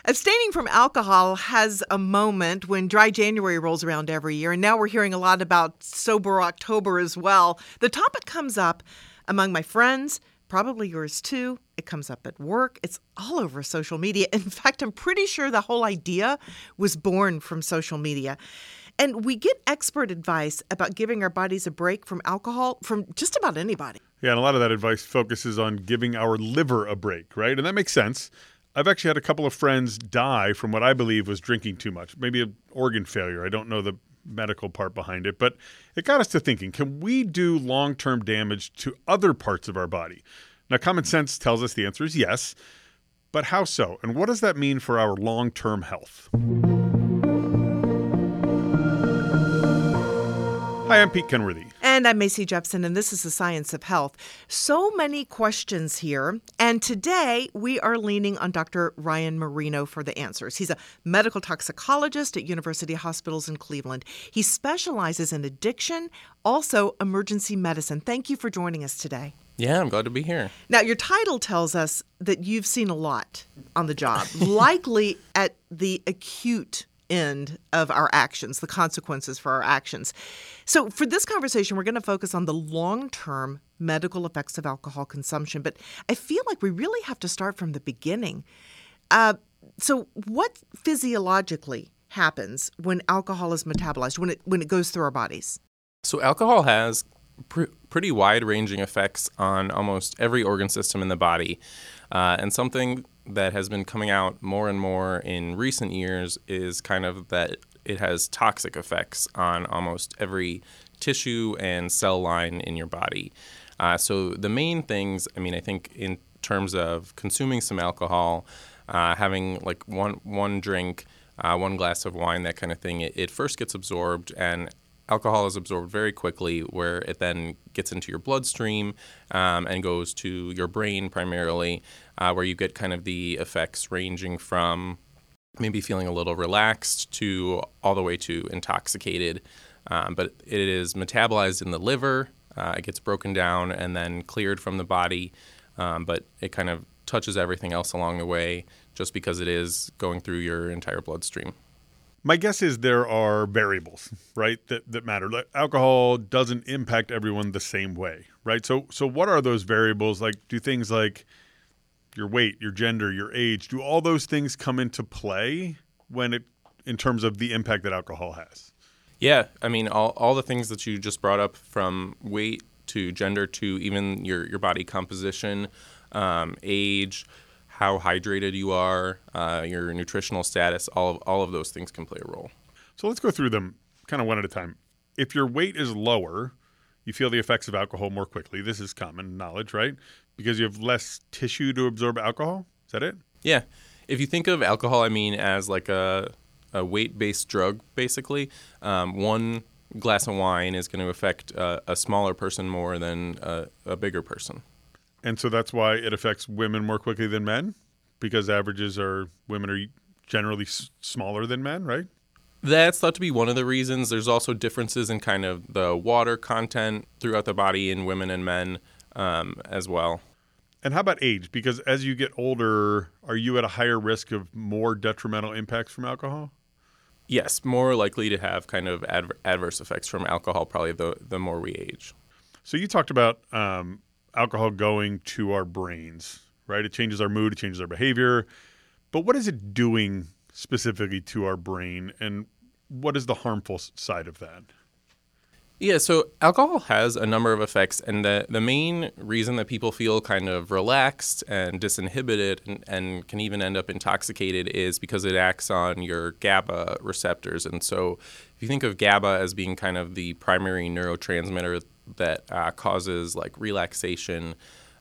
Abstaining from alcohol has a moment when dry January rolls around every year, and now we're hearing a lot about sober October as well. The topic comes up among my friends, probably yours too. It comes up at work. It's all over social media. In fact, I'm pretty sure the whole idea was born from social media. And we get expert advice about giving our bodies a break from alcohol from just about anybody. Yeah, and a lot of that advice focuses on giving our liver a break, right? And that makes sense. I've actually had a couple of friends die from what I believe was drinking too much, maybe an organ failure. I don't know the medical part behind it, but it got us to thinking, can we do long-term damage to other parts of our body? Now, common sense tells us the answer is yes, but how so? And what does that mean for our long-term health? Hi, I'm Pete Kenworthy. And I'm Macy Jepson, and this is The Science of Health. So many questions here, and today we are leaning on Dr. Ryan Marino for the answers. He's a medical toxicologist at University Hospitals in Cleveland. He specializes in addiction, also emergency medicine. Thank you for joining us today. Yeah, I'm glad to be here. Now, your title tells us that you've seen a lot on the job, likely at the acute end of our actions, the consequences for our actions. So for this conversation, we're going to focus on the long-term medical effects of alcohol consumption. But I feel like we really have to start from the beginning. So what physiologically happens when alcohol is metabolized, when it goes through our bodies? So alcohol has pretty wide-ranging effects on almost every organ system in the body. And something that has been coming out more and more in recent years is kind of that it has toxic effects on almost every tissue and cell line in your body. So the main things, I think in terms of consuming some alcohol, having like one drink, one glass of wine, that kind of thing, it first gets absorbed, and alcohol is absorbed very quickly, where it then gets into your bloodstream and goes to your brain primarily, where you get kind of the effects ranging from maybe feeling a little relaxed to all the way to intoxicated. But it is metabolized in the liver. It gets broken down and then cleared from the body. But it kind of touches everything else along the way just because it is going through your entire bloodstream. My guess is there are variables, right, that matter. Like alcohol doesn't impact everyone the same way, right? So what are those variables? Like, do things like your weight, your gender, your age, do all those things come into play in terms of the impact that alcohol has? Yeah, all the things that you just brought up, from weight to gender to even your body composition, age, how hydrated you are, your nutritional status, all of those things can play a role. So let's go through them kind of one at a time. If your weight is lower, you feel the effects of alcohol more quickly. This is common knowledge, right? Because you have less tissue to absorb alcohol? Is that it? Yeah. If you think of alcohol, as like a weight-based drug, basically, one glass of wine is going to affect a smaller person more than a bigger person. And so that's why it affects women more quickly than men? Because women are generally smaller than men, right? That's thought to be one of the reasons. There's also differences in kind of the water content throughout the body in women and men as well. And how about age? Because as you get older, are you at a higher risk of more detrimental impacts from alcohol? Yes, more likely to have kind of adverse effects from alcohol probably the more we age. So you talked about alcohol going to our brains, right? It changes our mood, it changes our behavior. But what is it doing specifically to our brain, and what is the harmful side of that? Yeah, so alcohol has a number of effects, and the main reason that people feel kind of relaxed and disinhibited and can even end up intoxicated is because it acts on your GABA receptors. And so if you think of GABA as being kind of the primary neurotransmitter that causes like relaxation,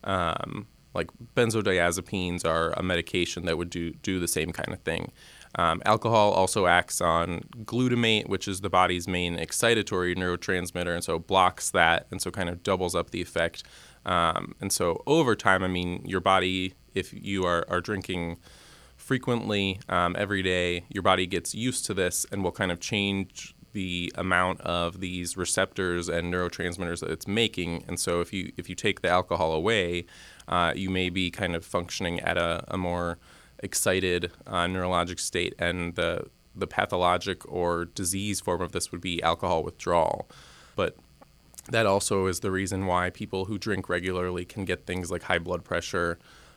like benzodiazepines are a medication that would do the same kind of thing. Alcohol also acts on glutamate, which is the body's main excitatory neurotransmitter, and so blocks that, and so kind of doubles up the effect. And so over time, your body, if you are drinking frequently every day, your body gets used to this and will kind of change the amount of these receptors and neurotransmitters that it's making. And so if you take the alcohol away, you may be kind of functioning at a more excited neurologic state, and the pathologic or disease form of this would be alcohol withdrawal. But that also is the reason why people who drink regularly can get things like high blood pressure,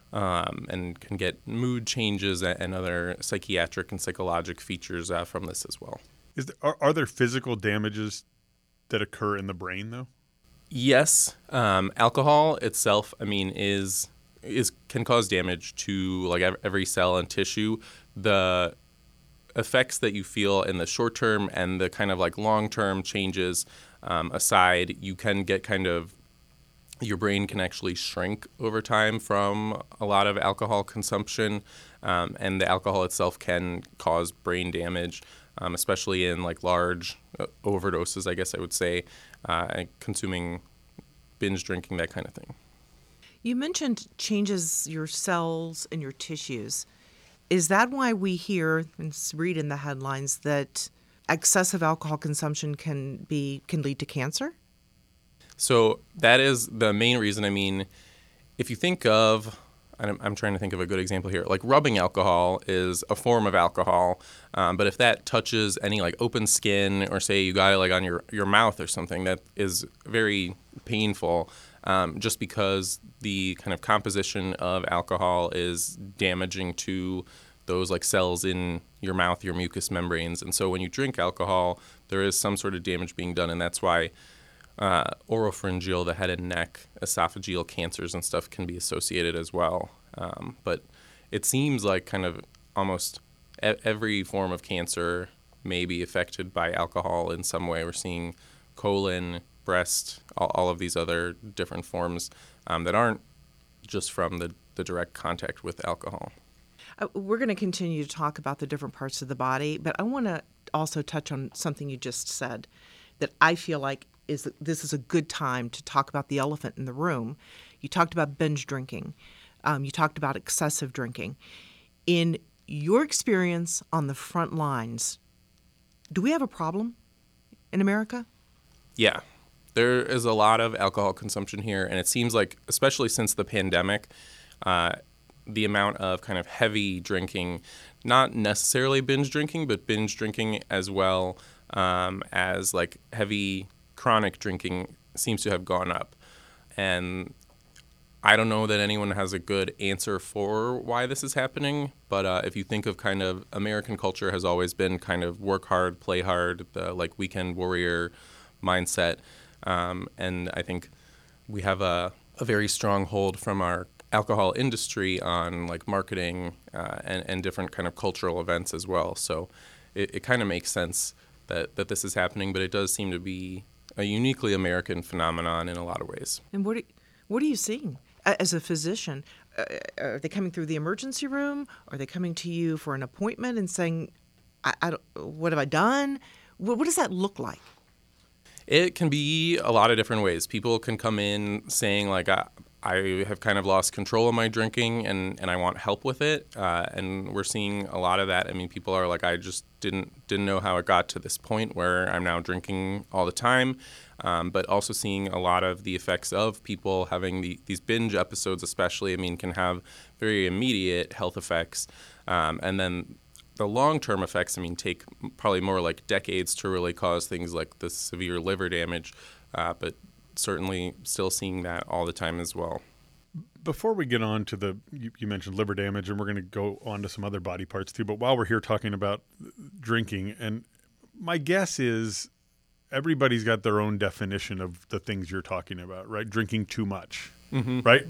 and can get mood changes and other psychiatric and psychologic features from this as well. Are there physical damages that occur in the brain, though? Yes, alcohol itself, is can cause damage to like every cell and tissue. The effects that you feel in the short term and the kind of like long term changes aside, you can get your brain can actually shrink over time from a lot of alcohol consumption, and the alcohol itself can cause brain damage, especially in like large overdoses, I guess I would say, consuming, binge drinking, that kind of thing. You mentioned changes your cells and your tissues. Is that why we hear and read in the headlines that excessive alcohol consumption can lead to cancer? So that is the main reason. If you think of, I'm trying to think of a good example here, like rubbing alcohol is a form of alcohol, but if that touches any like open skin, or say you got it like on your mouth or something, that is very painful, just because the kind of composition of alcohol is damaging to those like cells in your mouth, your mucous membranes. And so when you drink alcohol, there is some sort of damage being done, and that's why oropharyngeal, the head and neck, esophageal cancers and stuff can be associated as well. But it seems like kind of almost every form of cancer may be affected by alcohol in some way. We're seeing colon, breast, all of these other different forms that aren't just from the direct contact with alcohol. We're going to continue to talk about the different parts of the body, but I want to also touch on something you just said that I feel like this is a good time to talk about the elephant in the room. You talked about binge drinking. You talked about excessive drinking. In your experience on the front lines, do we have a problem in America? Yeah. There is a lot of alcohol consumption here, and it seems like, especially since the pandemic, the amount of kind of heavy drinking, not necessarily binge drinking, but binge drinking as well as like heavy chronic drinking seems to have gone up. And I don't know that anyone has a good answer for why this is happening, but if you think of kind of American culture has always been kind of work hard, play hard, the like weekend warrior mindset. And I think we have a very strong hold from our alcohol industry on like marketing and different kind of cultural events as well. So it kind of makes sense that this is happening, but it does seem to be a uniquely American phenomenon in a lot of ways. And what are you seeing as a physician? Are they coming through the emergency room? Are they coming to you for an appointment and saying, what have I done? What does that look like? It can be a lot of different ways. People can come in saying like, I have kind of lost control of my drinking and I want help with it. And we're seeing a lot of that. People are like, I just didn't know how it got to this point where I'm now drinking all the time. But also seeing a lot of the effects of people having these binge episodes especially, can have very immediate health effects. And then the long-term effects, take probably more like decades to really cause things like the severe liver damage. But certainly still seeing that all the time as well. Before we get on to you mentioned liver damage, and we're going to go on to some other body parts too, but while we're here talking about drinking, and my guess is everybody's got their own definition of the things you're talking about, right? Drinking too much, right?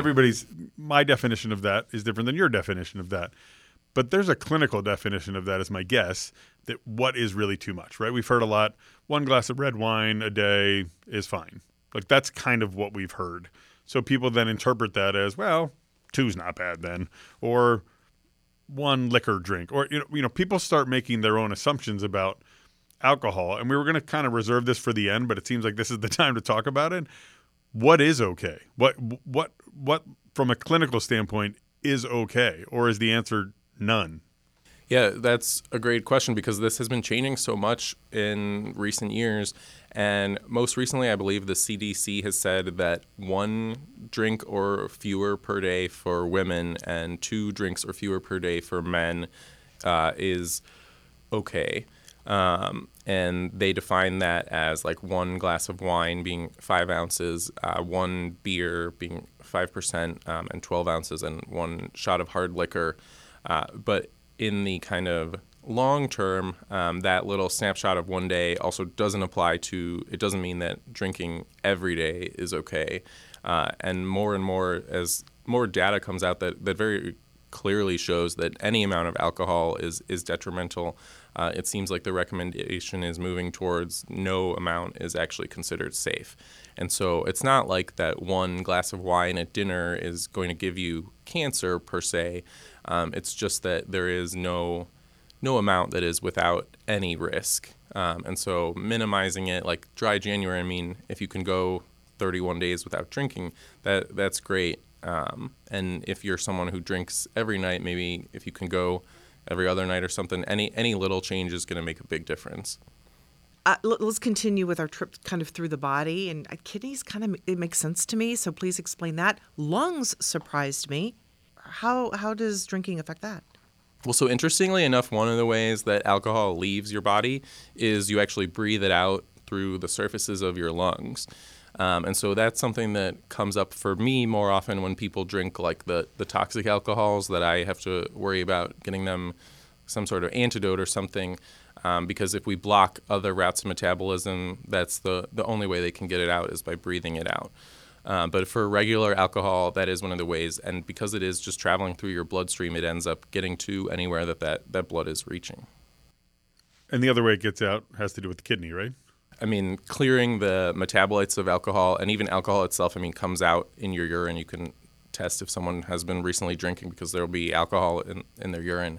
My definition of that is different than your definition of that. But there's a clinical definition of that, is my guess, that what is really too much, right? We've heard a lot, 1 glass of red wine a day is fine. Like that's kind of what we've heard. So people then interpret that as, well, 2's not bad then, or 1 liquor drink, or people start making their own assumptions about alcohol. And we were going to kind of reserve this for the end, but it seems like this is the time to talk about it. What is okay? What from a clinical standpoint is okay, or is the answer none? Yeah, that's a great question because this has been changing so much in recent years. And most recently, I believe the CDC has said that 1 drink or fewer per day for women and 2 drinks or fewer per day for men is okay. And they define that as like 1 glass of wine being 5 ounces, 1 beer being 5%, and 12 ounces, and 1 shot of hard liquor. But in the kind of long term, that little snapshot of 1 day also doesn't apply to, it doesn't mean that drinking every day is okay. And more as more data comes out that very clearly shows that any amount of alcohol is detrimental. It seems like the recommendation is moving towards no amount is actually considered safe. And so it's not like that 1 glass of wine at dinner is going to give you cancer per se. It's just that there is no amount that is without any risk. And so minimizing it, like dry January, I mean, if you can go 31 days without drinking, that's great. And if you're someone who drinks every night, maybe if you can go every other night or something, any little change is going to make a big difference. Let's continue with our trip kind of through the body. And kidneys it makes sense to me, so please explain that. Lungs surprised me. How does drinking affect that? Well, so interestingly enough, one of the ways that alcohol leaves your body is you actually breathe it out through the surfaces of your lungs. And so that's something that comes up for me more often when people drink like the toxic alcohols, that I have to worry about getting them some sort of antidote or something, because if we block other routes of metabolism, that's the only way they can get it out is by breathing it out. But for regular alcohol, that is one of the ways, and because it is just traveling through your bloodstream, it ends up getting to anywhere that blood is reaching. And the other way it gets out has to do with the kidney, right? I mean, clearing the metabolites of alcohol, and even alcohol itself, comes out in your urine. You can test if someone has been recently drinking because there will be alcohol in their urine.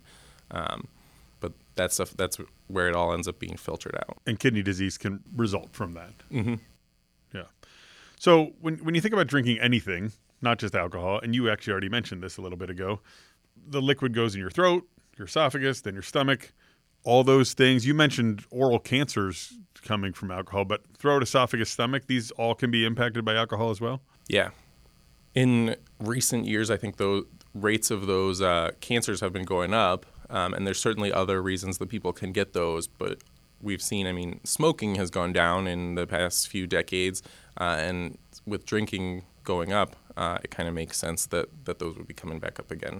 But that's where it all ends up being filtered out. And kidney disease can result from that. Mm-hmm. Yeah. So when you think about drinking anything, not just alcohol, and you actually already mentioned this a little bit ago, the liquid goes in your throat, your esophagus, then your stomach, all those things. You mentioned oral cancers coming from alcohol, but throat, esophagus, stomach, these all can be impacted by alcohol as well? Yeah. In recent years, I think the rates of those cancers have been going up, and there's certainly other reasons that people can get those, but we've seen, smoking has gone down in the past few decades, and with drinking going up, it kind of makes sense that those would be coming back up again.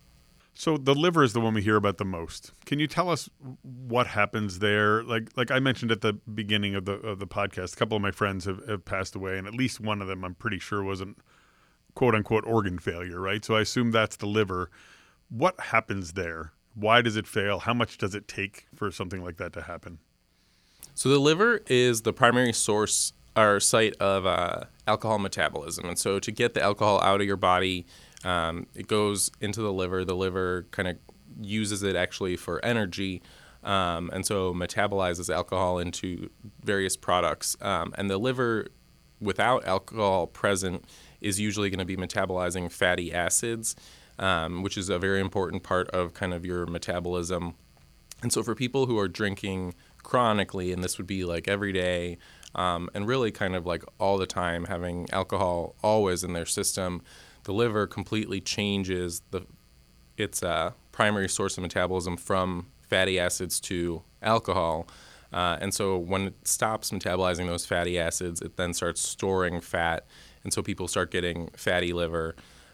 So the liver is the one we hear about the most. Can you tell us what happens there? Like I mentioned at the beginning of the podcast, a couple of my friends have passed away, and at least one of them I'm pretty sure was an quote-unquote organ failure, right? So I assume that's the liver. What happens there? Why does it fail? How much does it take for something like that to happen? So the liver is the primary source or site of alcohol metabolism. And so to get the alcohol out of your body, it goes into the liver. The liver kind of uses it actually for energy, and so metabolizes alcohol into various products. And the liver, without alcohol present, is usually going to be metabolizing fatty acids, which is a very important part of kind of your metabolism. And so for people who are drinking chronically, and this would be like every day, and really kind of like all the time, having alcohol always in their system, the liver completely changes its primary source of metabolism from fatty acids to alcohol. And so when it stops metabolizing those fatty acids, it then starts storing fat. And so people start getting fatty liver.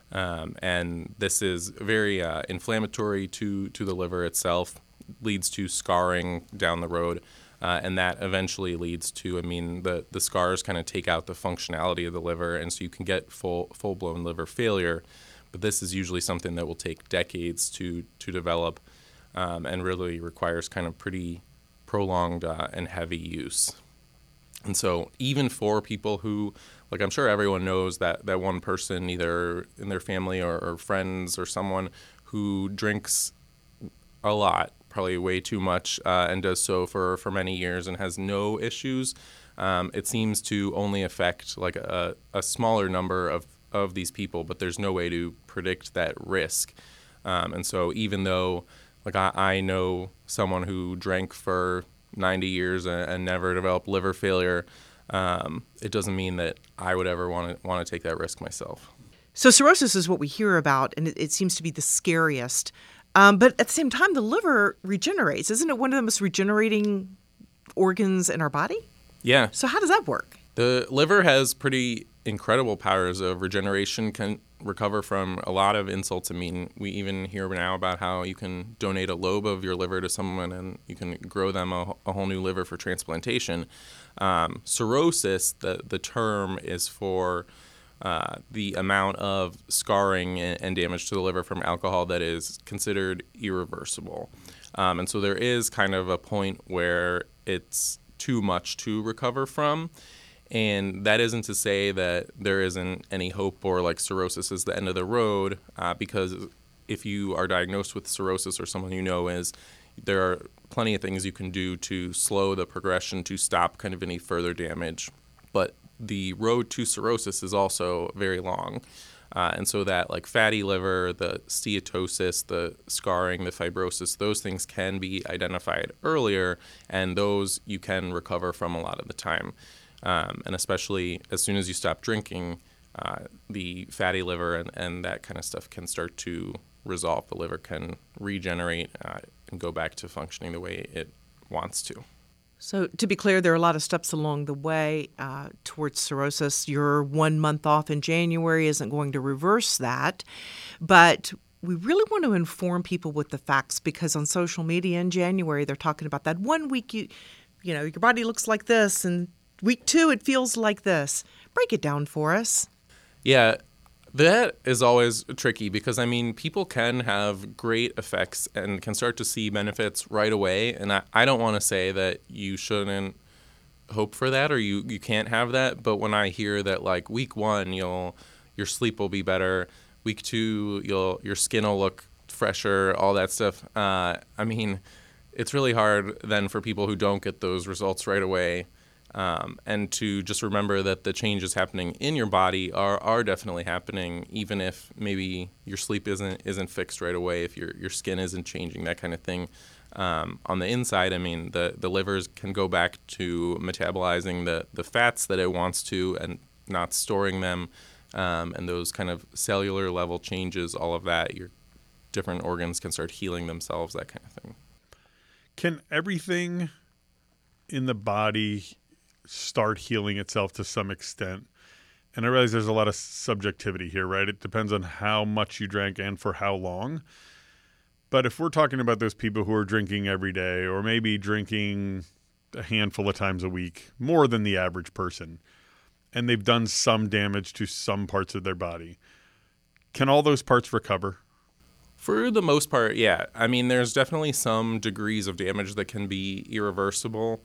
And this is very inflammatory to the liver itself, leads to scarring down the road. And that eventually leads to, the scars kind of take out the functionality of the liver, and so you can get full-blown liver failure. But this is usually something that will take decades to develop, and really requires kind of pretty prolonged and heavy use. And so even for people who, like I'm sure everyone knows that one person, either in their family or friends or someone who drinks a lot, probably way too much, and does so for many years and has no issues. It seems to only affect like a smaller number of these people, but there's no way to predict that risk. And so even though like I know someone who drank for 90 years and never develop liver failure, it doesn't mean that I would ever want to take that risk myself. So cirrhosis is what we hear about, and it seems to be the scariest. But at the same time, the liver regenerates. Isn't it one of the most regenerating organs in our body? Yeah. So how does that work? The liver has pretty incredible powers of regeneration, can recover from a lot of insults. I mean, we even hear now about how you can donate a lobe of your liver to someone and you can grow them a whole new liver for transplantation. Cirrhosis, the term is for the amount of scarring and damage to the liver from alcohol that is considered irreversible. And so there is kind of a point where it's too much to recover from. And that isn't to say that there isn't any hope or like cirrhosis is the end of the road, because if you are diagnosed with cirrhosis or someone you know is, there are plenty of things you can do to slow the progression to stop kind of any further damage. But the road to cirrhosis is also very long. And so that like fatty liver, the steatosis, the scarring, the fibrosis, those things can be identified earlier, and those you can recover from a lot of the time. And especially as soon as you stop drinking, the fatty liver and that kind of stuff can start to resolve. The liver can regenerate and go back to functioning the way it wants to. So to be clear, there are a lot of steps along the way towards cirrhosis. Your 1 month off in January isn't going to reverse that. But we really want to inform people with the facts, because on social media in January, they're talking about that 1 week, you know, your body looks like this, and week 2, it feels like this. Break it down for us. Yeah, that is always tricky because, I mean, people can have great effects and can start to see benefits right away. And I don't want to say that you shouldn't hope for that or you can't have that. But when I hear that, like, week 1, your sleep will be better. Week 2, your skin will look fresher, all that stuff. I mean, it's really hard then for people who don't get those results right away. And to just remember that the changes happening in your body are definitely happening, even if maybe your sleep isn't fixed right away, if your skin isn't changing, that kind of thing. On the inside, I mean, the livers can go back to metabolizing the fats that it wants to and not storing them, and those kind of cellular level changes, all of that, your different organs can start healing themselves, that kind of thing. Can everything in the body start healing itself to some extent? And I realize there's a lot of subjectivity here, right? It depends on how much you drank and for how long. But if we're talking about those people who are drinking every day, or maybe drinking a handful of times a week, more than the average person, and they've done some damage to some parts of their body, can all those parts recover? For the most part, yeah. I mean, there's definitely some degrees of damage that can be irreversible.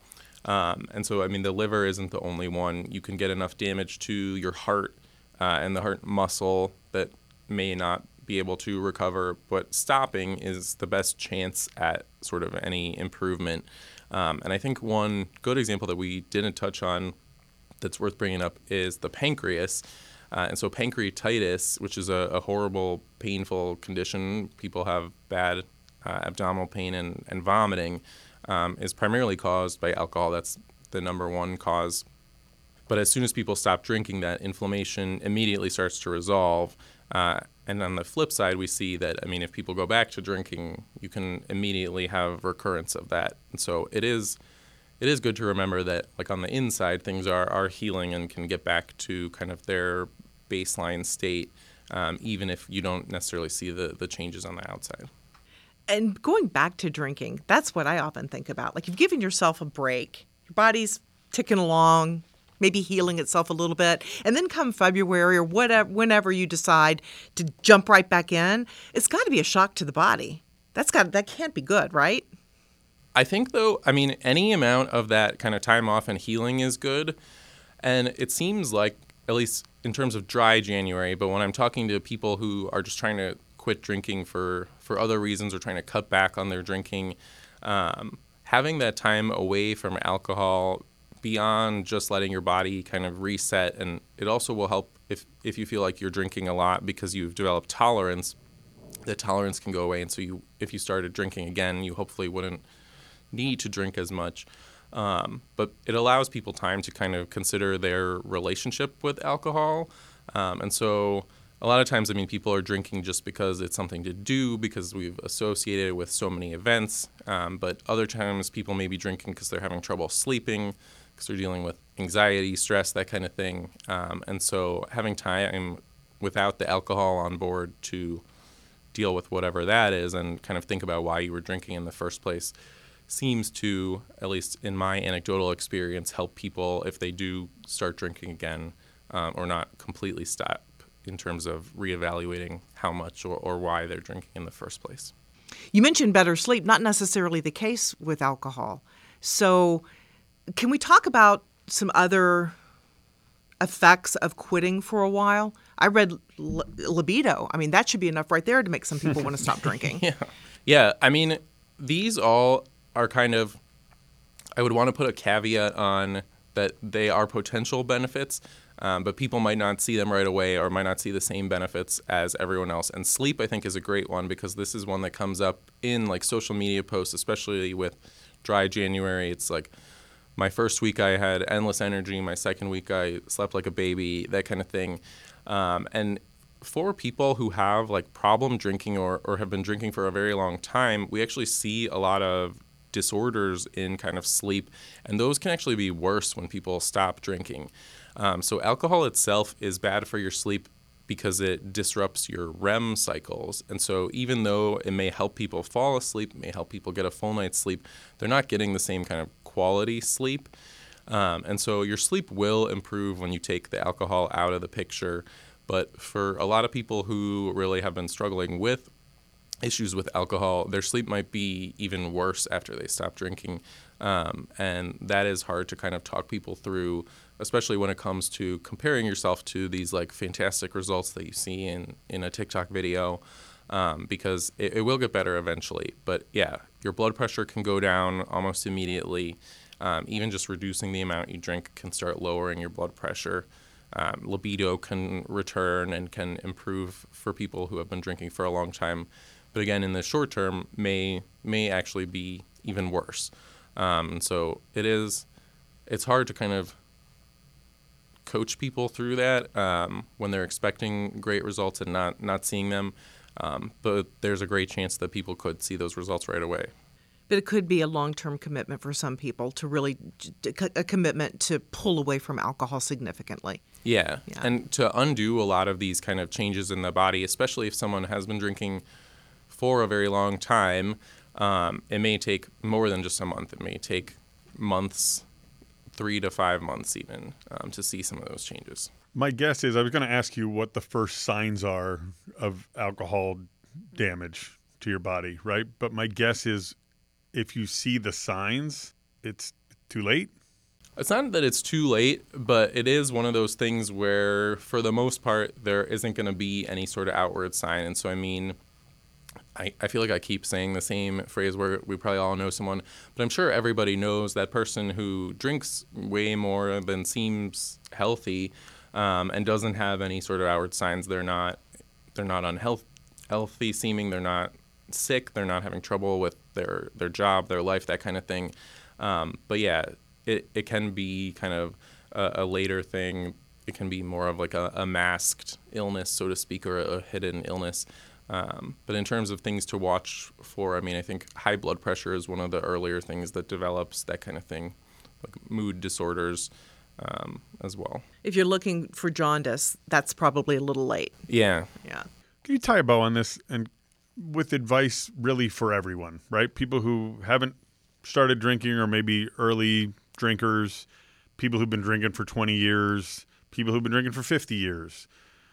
And so, I mean, the liver isn't the only one. You can get enough damage to your heart and the heart muscle that may not be able to recover, but stopping is the best chance at sort of any improvement. And I think one good example that we didn't touch on that's worth bringing up is the pancreas. And so pancreatitis, which is a horrible, painful condition, people have bad abdominal pain and vomiting, is primarily caused by alcohol. That's the number one cause. But as soon as people stop drinking, that inflammation immediately starts to resolve. And on the flip side, we see that, I mean, if people go back to drinking, you can immediately have recurrence of that. And so it is good to remember that, like, on the inside, things are healing and can get back to kind of their baseline state, even if you don't necessarily see the changes on the outside. And going back to drinking, that's what I often think about. Like, you've given yourself a break. Your body's ticking along, maybe healing itself a little bit. And then come February or whatever, whenever you decide to jump right back in, it's got to be a shock to the body. That can't be good, right? I think, though, I mean, any amount of that kind of time off and healing is good. And it seems like, at least in terms of dry January, but when I'm talking to people who are just trying to quit drinking for other reasons or trying to cut back on their drinking, having that time away from alcohol beyond just letting your body kind of reset, and it also will help if you feel like you're drinking a lot because you've developed tolerance, the tolerance can go away, and so if you started drinking again, you hopefully wouldn't need to drink as much. But it allows people time to kind of consider their relationship with alcohol. And so a lot of times, I mean, people are drinking just because it's something to do, because we've associated it with so many events. But other times, people may be drinking because they're having trouble sleeping, because they're dealing with anxiety, stress, that kind of thing. And so having time without the alcohol on board to deal with whatever that is and kind of think about why you were drinking in the first place seems to, at least in my anecdotal experience, help people if they do start drinking again, or not completely stop, in terms of reevaluating how much or why they're drinking in the first place. You mentioned better sleep, not necessarily the case with alcohol. So can we talk about some other effects of quitting for a while? I read libido. I mean, that should be enough right there to make some people want to stop drinking. Yeah. I mean, these all are kind of, I would want to put a caveat on that they are potential benefits, but people might not see them right away or might not see the same benefits as everyone else. And sleep, I think, is a great one, because this is one that comes up in like social media posts, especially with dry January. It's like, my first week I had endless energy. My second week I slept like a baby, that kind of thing. And for people who have like problem drinking or have been drinking for a very long time, we actually see a lot of disorders in kind of sleep. And those can actually be worse when people stop drinking. So alcohol itself is bad for your sleep because it disrupts your REM cycles. And so even though it may help people fall asleep, it may help people get a full night's sleep, they're not getting the same kind of quality sleep. And so your sleep will improve when you take the alcohol out of the picture. But for a lot of people who really have been struggling with issues with alcohol, their sleep might be even worse after they stop drinking. And that is hard to kind of talk people through, especially when it comes to comparing yourself to these like fantastic results that you see in a TikTok video, because it will get better eventually. But yeah, your blood pressure can go down almost immediately. Even just reducing the amount you drink can start lowering your blood pressure. Libido can return and can improve for people who have been drinking for a long time. But again, in the short term, may actually be even worse. So it's hard to kind of coach people through that when they're expecting great results and not seeing them. But there's a great chance that people could see those results right away. But it could be a long-term commitment for some people to really, a commitment to pull away from alcohol significantly. Yeah. And to undo a lot of these kind of changes in the body, especially if someone has been drinking for a very long time, it may take more than just a month. It may take months, 3 to 5 months even, to see some of those changes. My guess is, I was going to ask you what the first signs are of alcohol damage to your body, right? But my guess is, if you see the signs, it's too late? It's not that it's too late, but it is one of those things where, for the most part, there isn't going to be any sort of outward sign. And so, I mean, I feel like I keep saying the same phrase where we probably all know someone, but I'm sure everybody knows that person who drinks way more than seems healthy, and doesn't have any sort of outward signs. They're not unhealthy seeming. They're not sick. They're not having trouble with their job, their life, that kind of thing. But yeah, it can be kind of a later thing. It can be more of like a masked illness, so to speak, or a hidden illness. But in terms of things to watch for, I mean, I think high blood pressure is one of the earlier things that develops, that kind of thing, like mood disorders as well. If you're looking for jaundice, that's probably a little late. Yeah. Can you tie a bow on this, and with advice really for everyone, right? People who haven't started drinking, or maybe early drinkers, people who've been drinking for 20 years, people who've been drinking for 50 years.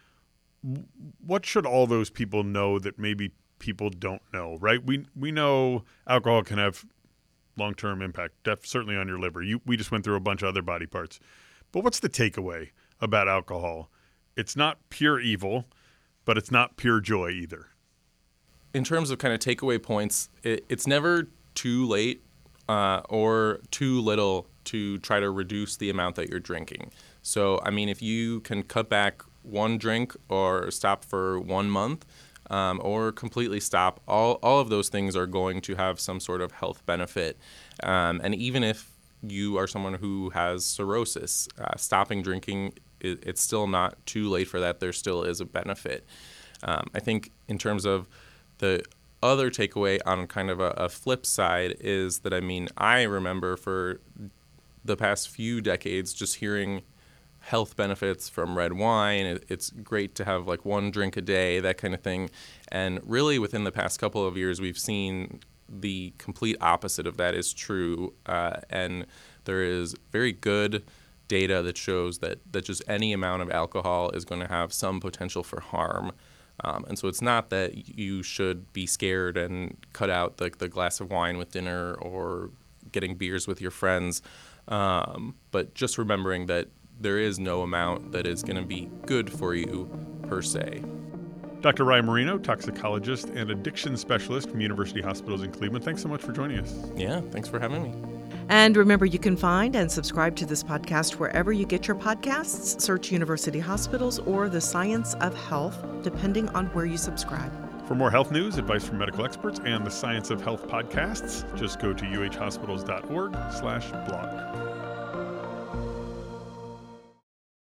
What should all those people know that maybe people don't know, right? We know alcohol can have long-term impact, certainly on your liver. We just went through a bunch of other body parts. But what's the takeaway about alcohol? It's not pure evil, but it's not pure joy either. In terms of kind of takeaway points, it's never too late or too little to try to reduce the amount that you're drinking. So, I mean, if you can cut back one drink or stop for 1 month, or completely stop. All of those things are going to have some sort of health benefit. And even if you are someone who has cirrhosis, stopping drinking, it's still not too late for that. There still is a benefit. I think in terms of the other takeaway on kind of a flip side is that, I remember for the past few decades just hearing health benefits from red wine. It's great to have like one drink a day, that kind of thing. And really within the past couple of years, we've seen the complete opposite of that is true. And there is very good data that shows that just any amount of alcohol is going to have some potential for harm. And so it's not that you should be scared and cut out the glass of wine with dinner or getting beers with your friends, but just remembering that there is no amount that is going to be good for you per se. Dr. Ryan Marino, toxicologist and addiction specialist from University Hospitals in Cleveland. Thanks so much for joining us. Yeah, thanks for having me. And remember, you can find and subscribe to this podcast wherever you get your podcasts. Search University Hospitals or The Science of Health, depending on where you subscribe. For more health news, advice from medical experts, and the Science of Health podcasts, just go to uhhospitals.org/blog.